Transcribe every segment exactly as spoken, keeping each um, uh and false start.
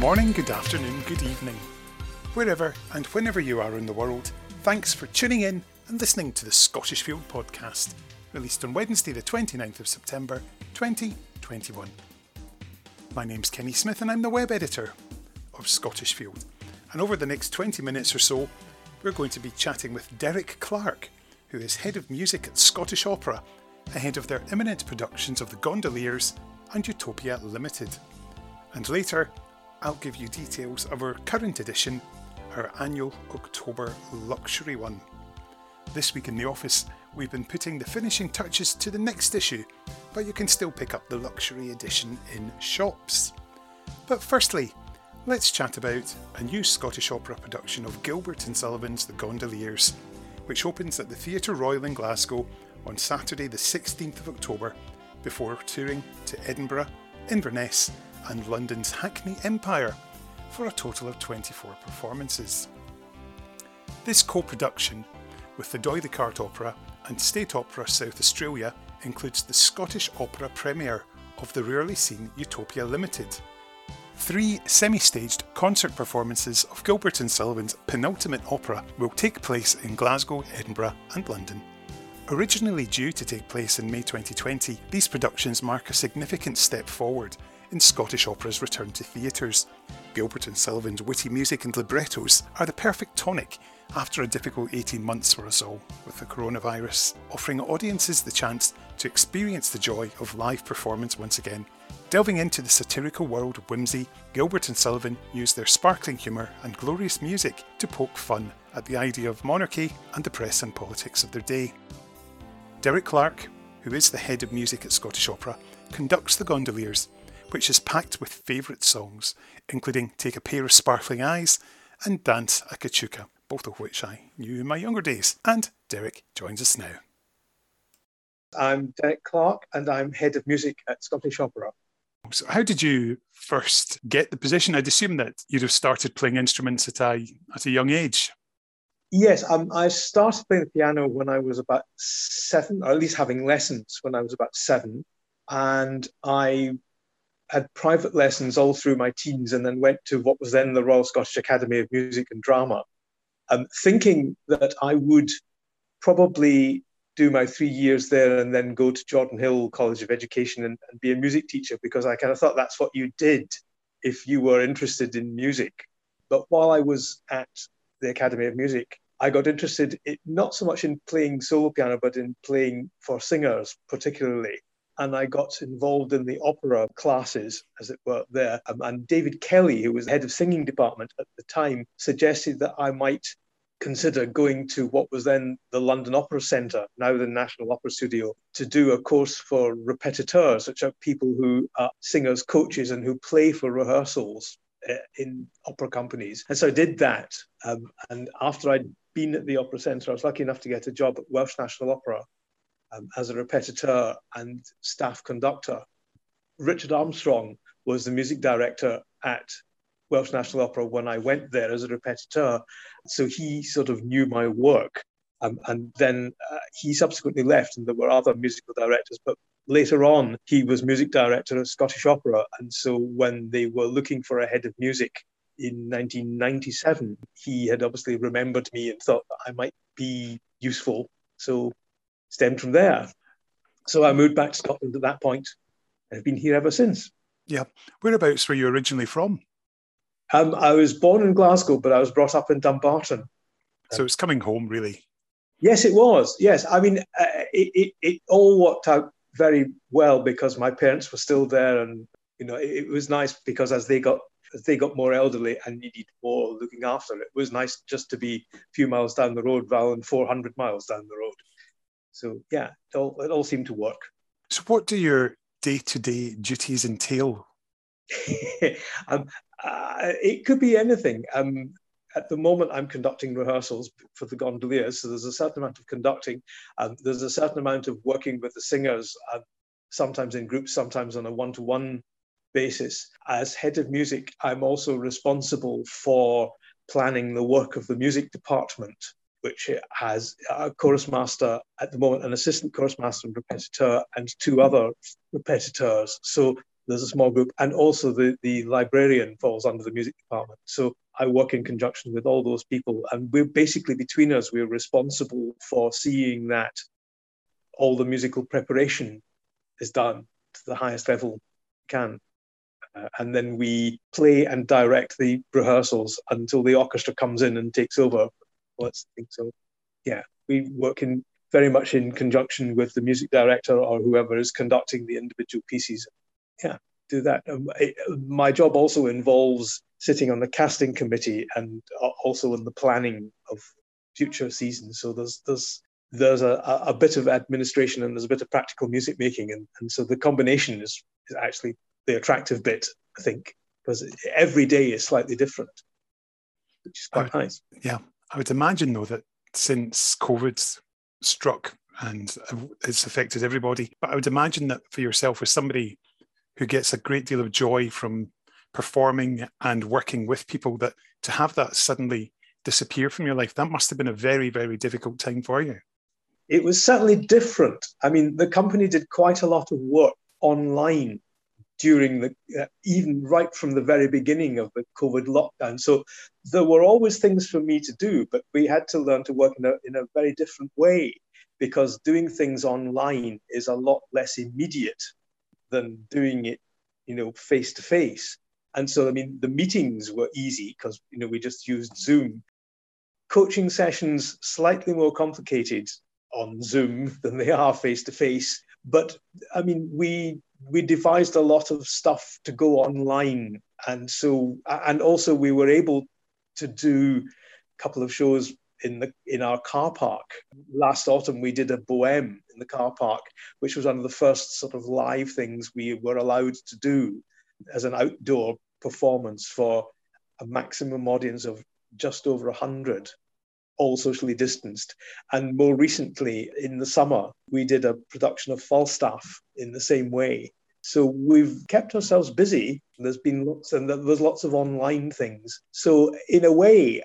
morning, good afternoon, good evening. Wherever and whenever you are in the world, thanks for tuning in and listening to the Scottish Field podcast, released on Wednesday the twenty-ninth of September twenty twenty-one. My name's Kenny Smith and I'm the web editor of Scottish Field. And over the next twenty minutes or so, we're going to be chatting with Derek Clark, who is Head of Music at Scottish Opera, ahead of their imminent productions of The Gondoliers and Utopia Limited. And later, I'll give you details of our current edition, our annual October luxury one. This week in the office, we've been putting the finishing touches to the next issue, but you can still pick up the luxury edition in shops. But firstly, let's chat about a new Scottish Opera production of Gilbert and Sullivan's The Gondoliers, which opens at the Theatre Royal in Glasgow on Saturday the sixteenth of October, before touring to Edinburgh, Inverness and London's Hackney Empire for a total of twenty-four performances. This co-production with the D'Oyly Carte Opera and State Opera South Australia includes the Scottish Opera premiere of the rarely seen Utopia Limited. Three semi-staged concert performances of Gilbert and Sullivan's penultimate opera will take place in Glasgow, Edinburgh and London. Originally due to take place in May twenty twenty, these productions mark a significant step forward in Scottish Opera's return to theatres. Gilbert and Sullivan's witty music and librettos are the perfect tonic after a difficult eighteen months for us all with the coronavirus, offering audiences the chance to experience the joy of live performance once again. Delving into the satirical world of whimsy, Gilbert and Sullivan use their sparkling humour and glorious music to poke fun at the idea of monarchy and the press and politics of their day. Derek Clark, who is the head of music at Scottish Opera, conducts The Gondoliers, which is packed with favourite songs, including Take a Pair of Sparkling Eyes and Dance a Cachuca, both of which I knew in my younger days. And Derek joins us now. I'm Derek Clark and I'm Head of Music at Scottish Opera. So how did you first get the position? I'd assume that you'd have started playing instruments at a, at a young age. Yes, um, I started playing the piano when I was about seven, or at least having lessons when I was about seven. And I had private lessons all through my teens and then went to what was then the Royal Scottish Academy of Music and Drama, um, thinking that I would probably do my three years there and then go to Jordan Hill College of Education and, and be a music teacher, because I kind of thought that's what you did if you were interested in music. But while I was at the Academy of Music, I got interested in, not so much in playing solo piano, but in playing for singers particularly. And I got involved in the opera classes, as it were, there. Um, and David Kelly, who was the head of singing department at the time, suggested that I might consider going to what was then the London Opera Centre, now the National Opera Studio, to do a course for répétiteurs, which are people who are singers, coaches, and who play for rehearsals uh, in opera companies. And so I did that. Um, and after I'd been at the Opera Centre, I was lucky enough to get a job at Welsh National Opera um, as a répétiteur and staff conductor. Richard Armstrong was the music director at Welsh National Opera when I went there as a répétiteur. So he sort of knew my work. Um, and then uh, he subsequently left and there were other musical directors. But later on, he was music director at Scottish Opera. And so when they were looking for a head of music in nineteen ninety-seven, he had obviously remembered me and thought that I might be useful. So stemmed from there. So I moved back to Scotland at that point and have been here ever since. Yeah. Whereabouts were you originally from? Um, I was born in Glasgow, but I was brought up in Dumbarton. So it's coming home, really. Yes, it was. Yes. I mean, uh, it, it, it all worked out very well because my parents were still there. And, you know, it, it was nice because as they got as they got more elderly and needed more looking after, it was nice just to be a few miles down the road rather than four hundred miles down the road. So, yeah, it all, it all seemed to work. So what do your day-to-day duties entail? um, uh, it could be anything. Um, at the moment, I'm conducting rehearsals for the Gondoliers, so there's a certain amount of conducting. Um, there's a certain amount of working with the singers, uh, sometimes in groups, sometimes on a one-to-one basis. As head of music, I'm also responsible for planning the work of the music department, which has a chorus master at the moment, an assistant chorus master and repetiteur, and two other repetiteurs. So there's a small group, and also the, the librarian falls under the music department. So I work in conjunction with all those people, and we're basically, between us, we're responsible for seeing that all the musical preparation is done to the highest level we can. Uh, and then we play and direct the rehearsals until the orchestra comes in and takes over. Let's think so. Yeah, we work in very much in conjunction with the music director or whoever is conducting the individual pieces. Yeah, do that. Um, it, my job also involves sitting on the casting committee and also in the planning of future seasons. So there's there's there's a, a bit of administration and there's a bit of practical music making, and, and so the combination is, is actually the attractive bit, I think, because every day is slightly different, which is quite would, nice. Yeah, I would imagine though that since COVID's struck and it's affected everybody, but I would imagine that for yourself, as somebody who gets a great deal of joy from performing and working with people, that to have that suddenly disappear from your life, that must have been a very, very difficult time for you. It was certainly different. I mean, the company did quite a lot of work online during the, uh, even right from the very beginning of the COVID lockdown. So there were always things for me to do, but we had to learn to work in a, in a very different way, because doing things online is a lot less immediate than doing it, you know, face to face. And so, I mean, the meetings were easy because, you know, we just used Zoom. Coaching sessions, slightly more complicated on Zoom than they are face to face. But I mean, we we devised a lot of stuff to go online. And so, and also we were able to do a couple of shows in the in our car park. Last autumn, we did a Bohème in the car park, which was one of the first sort of live things we were allowed to do as an outdoor performance for a maximum audience of just over one hundred, all socially distanced. And more recently, in the summer, we did a production of Falstaff in the same way. So we've kept ourselves busy. There's been lots, and there's lots of online things. So in a way,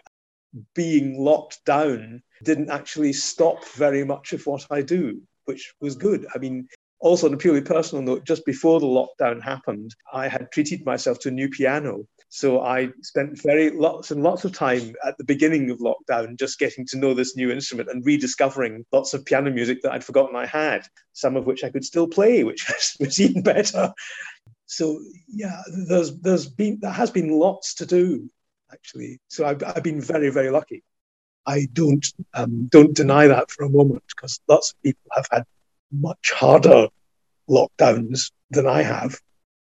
being locked down didn't actually stop very much of what I do, which was good. I mean, also on a purely personal note, just before the lockdown happened, I had treated myself to a new piano. So I spent very lots and lots of time at the beginning of lockdown just getting to know this new instrument and rediscovering lots of piano music that I'd forgotten I had, some of which I could still play, which was even better. So yeah, there's there's been there has been lots to do, actually. So I've, I've been very, very lucky. I don't um, don't deny that for a moment, because lots of people have had much harder lockdowns than I have.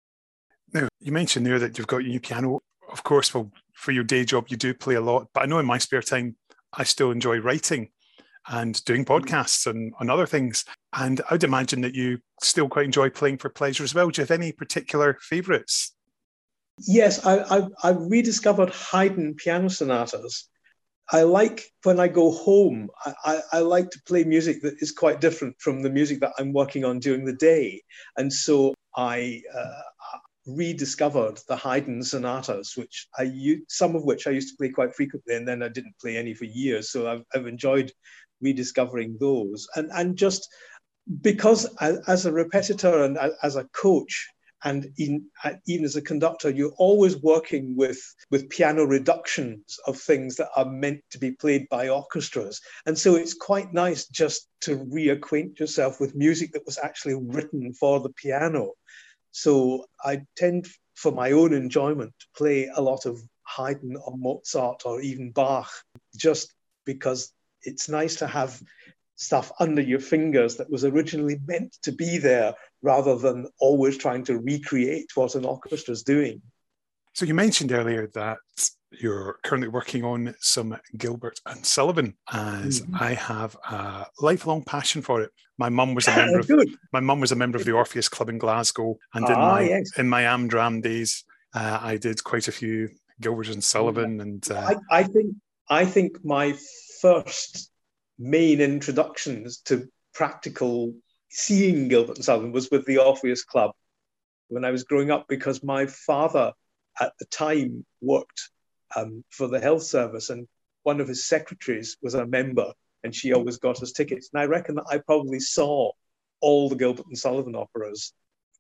Now, you mentioned there that you've got your new piano. Of course, well, for your day job, you do play a lot. But I know in my spare time, I still enjoy writing and doing podcasts and, and other things. And I'd imagine that you still quite enjoy playing for pleasure as well. Do you have any particular favourites? Yes, I, I, I rediscovered Haydn piano sonatas. I like, when I go home, I, I, I like to play music that is quite different from the music that I'm working on during the day. And so I uh, rediscovered the Haydn sonatas, which I used, some of which I used to play quite frequently, and then I didn't play any for years. So I've, I've enjoyed rediscovering those. And, and just because as, as a repetitor and as a coach, and in, even as a conductor, you're always working with, with piano reductions of things that are meant to be played by orchestras. And so it's quite nice just to reacquaint yourself with music that was actually written for the piano. So I tend, for my own enjoyment, to play a lot of Haydn or Mozart or even Bach, just because it's nice to have stuff under your fingers that was originally meant to be there, rather than always trying to recreate what an orchestra is doing. So you mentioned earlier that you're currently working on some Gilbert and Sullivan, as mm-hmm. I have a lifelong passion for it. My mum was a member of my mum was a member of the Orpheus Club in Glasgow, and ah, in my yes. in my Amdram days, uh, I did quite a few Gilbert and Sullivan. And uh, I, I think I think my first main introductions to practical seeing Gilbert and Sullivan was with the Orpheus Club when I was growing up, because my father at the time worked um, for the health service, and one of his secretaries was a member, and she always got us tickets. And I reckon that I probably saw all the Gilbert and Sullivan operas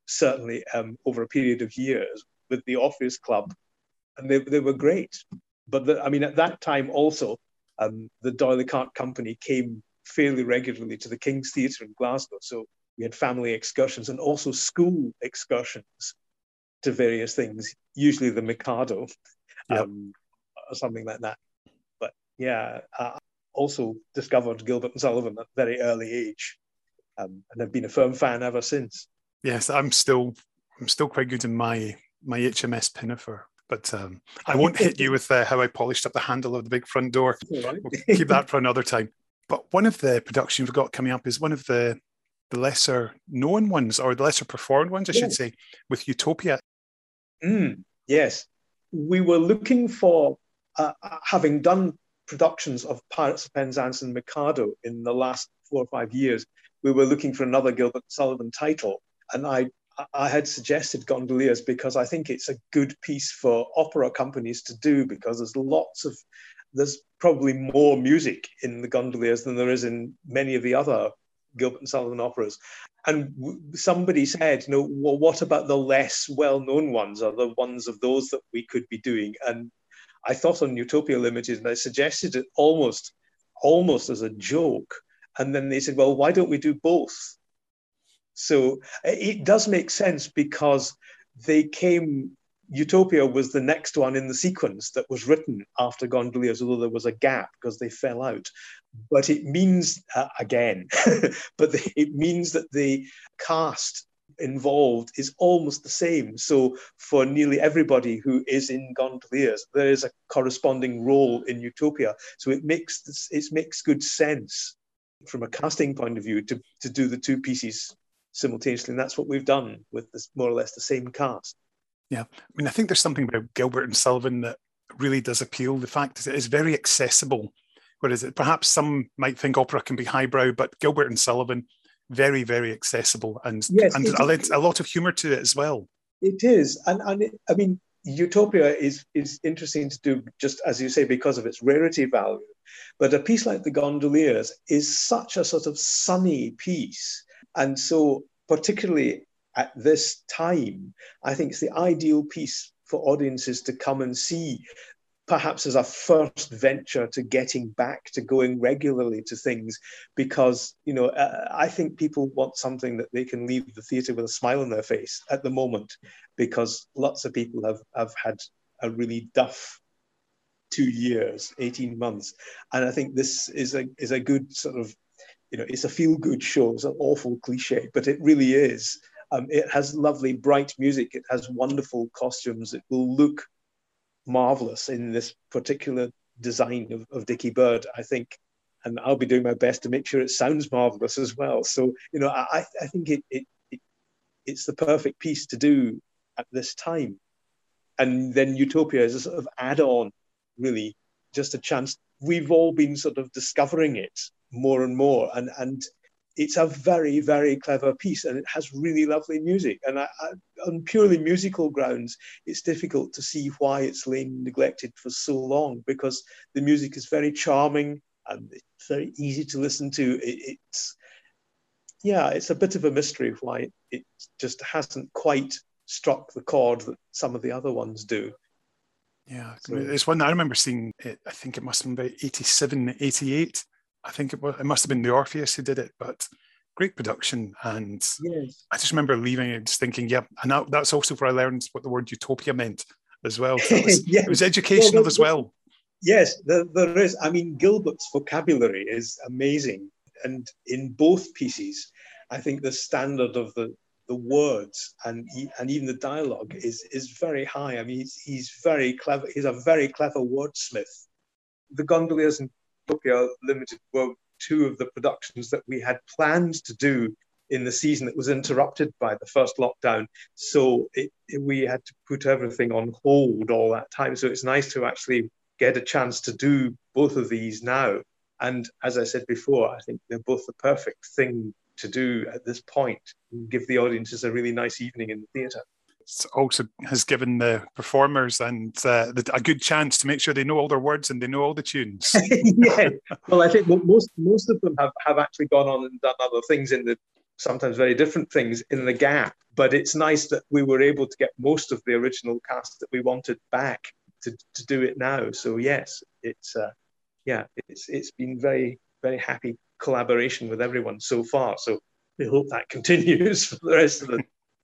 certainly um, over a period of years with the Office Club, and they, they were great. But the, I mean, at that time also, um, the D'Oyly Carte Company came fairly regularly to the King's Theatre in Glasgow. So we had family excursions and also school excursions to various things, usually the Mikado, yep. um, or something like that. But yeah, I also discovered Gilbert and Sullivan at a very early age, um, and have been a firm fan ever since. Yes, I'm still I'm still quite good in my my H M S Pinafore, but um, I won't hit you with uh, how I polished up the handle of the big front door. Right. We'll keep that for another time. But one of the productions we've got coming up is one of the the lesser known ones, or the lesser performed ones, I yes. should say, with Utopia. Mm, yes. We were looking for, uh, having done productions of Pirates of Penzance and Mikado in the last four or five years, we were looking for another Gilbert Sullivan title. And I, I had suggested Gondoliers because I think it's a good piece for opera companies to do, because there's lots of, there's probably more music in the Gondoliers than there is in many of the other Gilbert and Sullivan operas. And somebody said, you know, well, what about the less well-known ones, or the ones of those that we could be doing? And I thought on Utopia Limited, and I suggested it almost, almost as a joke. And then they said, well, why don't we do both? So it does make sense, because they came, Utopia was the next one in the sequence that was written after Gondoliers, although there was a gap because they fell out. But it means, uh, again, but the, it means that the cast involved is almost the same. So for nearly everybody who is in Gondoliers, there is a corresponding role in Utopia. So it makes this, it makes good sense from a casting point of view to, to do the two pieces simultaneously. And that's what we've done with this more or less the same cast. Yeah. I mean, I think there's something about Gilbert and Sullivan that really does appeal. The fact is it is very accessible. Whereas it, perhaps some might think opera can be highbrow, but Gilbert and Sullivan, very, very accessible, and, yes, and a, a lot of humour to it as well. It is. And, and it, I mean, Utopia is, is interesting to do, just as you say, because of its rarity value. But a piece like The Gondoliers is such a sort of sunny piece. And so particularly at this time, I think it's the ideal piece for audiences to come and see, perhaps as a first venture to getting back to going regularly to things, because, you know, uh, I think people want something that they can leave the theatre with a smile on their face at the moment, because lots of people have, have had a really duff two years, eighteen months. And I think this is a, is a good sort of, you know, it's a feel-good show. It's an awful cliche, but it really is. Um, it has lovely, bright music. It has wonderful costumes. It will look marvelous in this particular design of, of Dickie Bird, I think. And I'll be doing my best to make sure it sounds marvelous as well. So, you know, I, I think it, it, it it's the perfect piece to do at this time. And then Utopia is a sort of add-on, really, just a chance. We've all been sort of discovering it more and more. And, and it's a very, very clever piece, and it has really lovely music. And I, I, on purely musical grounds, it's difficult to see why it's lain neglected for so long, because the music is very charming and it's very easy to listen to. It, it's, yeah, it's a bit of a mystery why it, it just hasn't quite struck the chord that some of the other ones do. Yeah, so, it's one that I remember seeing, it, I think it must have been about eighty-seven, eighty-eight. I think it was, it must have been the Orpheus who did it, but great production. And yes. I just remember leaving it just thinking, yeah, and that, that's also where I learned what the word utopia meant as well. So it, was, yes. It was educational well, as well. Yes, there, there is. I mean, Gilbert's vocabulary is amazing. And in both pieces, I think the standard of the, the words and and even the dialogue is, is very high. I mean, he's, he's very clever. He's a very clever wordsmith. The Gondoliers and Utopia Limited were two of the productions that we had planned to do in the season that was interrupted by the first lockdown. So it, it, we had to put everything on hold all that time. So it's nice to actually get a chance to do both of these now. And as I said before, I think they're both the perfect thing to do at this point, and give the audiences a really nice evening in the theatre. It also has given the performers and uh, the, a good chance to make sure they know all their words and they know all the tunes. Yeah, well, I think most most of them have, have actually gone on and done other things in the sometimes very different things in the gap. But it's nice that we were able to get most of the original cast that we wanted back to, to do it now. So yes, it's uh, yeah, it's it's been very, very happy collaboration with everyone so far. So we hope that continues for the rest of the.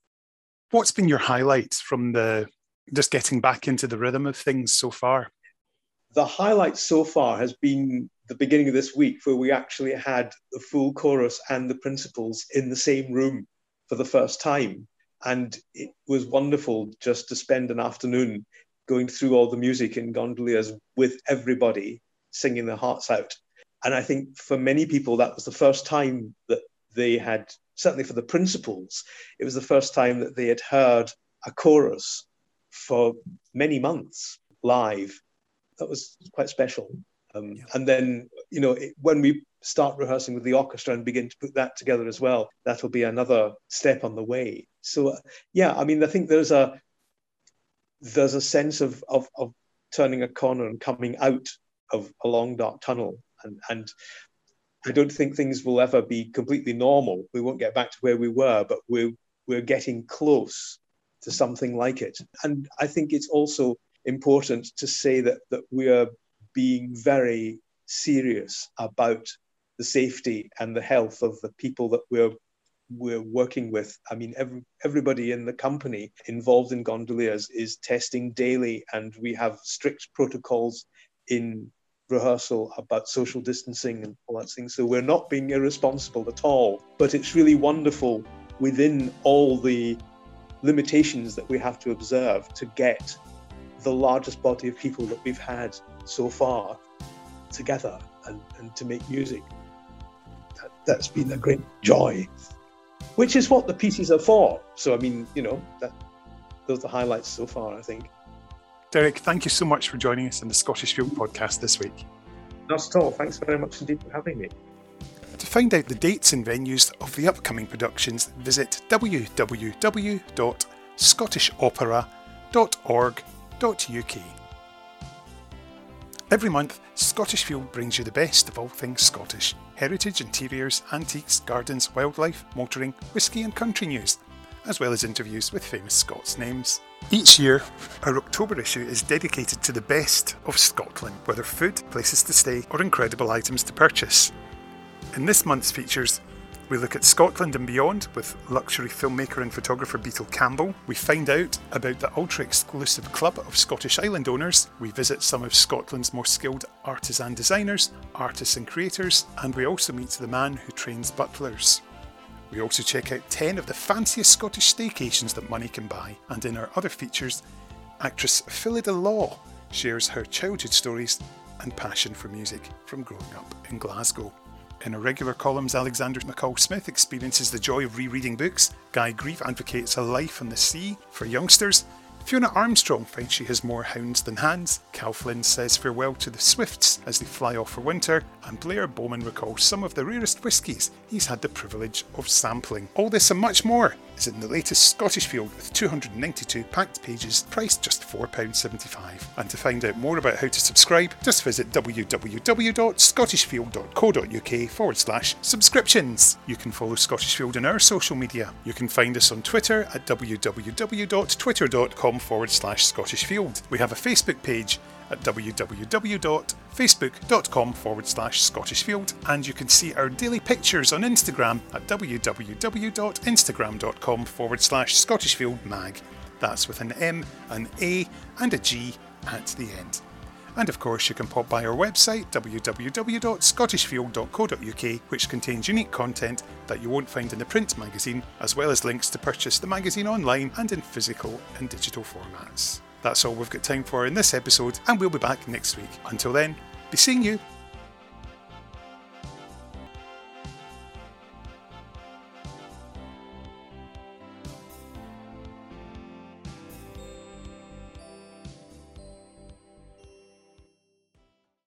What's been your highlights from the just getting back into the rhythm of things so far? The highlight so far has been the beginning of this week, where we actually had the full chorus and the principals in the same room for the first time. And it was wonderful just to spend an afternoon going through all the music in Gondoliers with everybody singing their hearts out. And I think for many people, that was the first time that they had, certainly for the principals, it was the first time that they had heard a chorus for many months live. That was quite special. Um, yeah. And then, you know, it, when we start rehearsing with the orchestra and begin to put that together as well, that'll be another step on the way. So, uh, yeah, I mean, I think there's a there's a sense of, of of turning a corner and coming out of a long, dark tunnel. And, and I don't think things will ever be completely normal. We won't get back to where we were, but we're, we're getting close to something like it. And I think it's also important to say that that we are being very serious about the safety and the health of the people that we're we're working with. I mean, every, everybody in the company involved in Gondoliers is testing daily, and we have strict protocols in rehearsal about social distancing and all that thing. So we're not being irresponsible at all, but it's really wonderful within all the limitations that we have to observe to get the largest body of people that we've had so far together and, and to make music. That, that's been a great joy, which is what the pieces are for. So, I mean, you know, that those are the highlights so far, I think. Derek, thank you so much for joining us in the Scottish Field podcast this week. Not at all. Thanks very much indeed for having me. To find out the dates and venues of the upcoming productions, visit w w w dot scottish opera dot org dot u k. Every month, Scottish Field brings you the best of all things Scottish: heritage, interiors, antiques, gardens, wildlife, motoring, whisky and country news, as well as interviews with famous Scots names. Each year, our October issue is dedicated to the best of Scotland, whether food, places to stay, or incredible items to purchase. In this month's features, we look at Scotland and beyond with luxury filmmaker and photographer Beetle Campbell. We find out about the ultra-exclusive club of Scottish island owners. We visit some of Scotland's most skilled artisan designers, artists and creators, and we also meet the man who trains butlers. We also check out ten of the fanciest Scottish staycations that money can buy. And in our other features, actress Phillida Law shares her childhood stories and passion for music from growing up in Glasgow. In our regular columns, Alexander McCall-Smith experiences the joy of rereading books. Guy Grieve advocates a life on the sea for youngsters. Fiona Armstrong finds she has more hounds than hands. Cal Flynn says farewell to the Swifts as they fly off for winter. And Blair Bowman recalls some of the rarest whiskies he's had the privilege of sampling. All this and much more is in the latest Scottish Field with two hundred ninety-two packed pages, priced just four pounds seventy-five. And to find out more about how to subscribe, just visit w w w dot scottish field dot co dot u k forward slash subscriptions. You can follow Scottish Field on our social media. You can find us on Twitter at w w w dot twitter dot com forward slash Scottish Field. We have a Facebook page at w w w dot facebook dot com forward slash Scottish Field, and you can see our daily pictures on Instagram at w w w dot instagram dot com forward slash Scottish Field Mag. That's with an M, an A and a G at the end. And of course you can pop by our website w w w dot scottish field dot co dot u k, which contains unique content that you won't find in the print magazine, as well as links to purchase the magazine online and in physical and digital formats. That's all we've got time for in this episode, and we'll be back next week. Until then, be seeing you.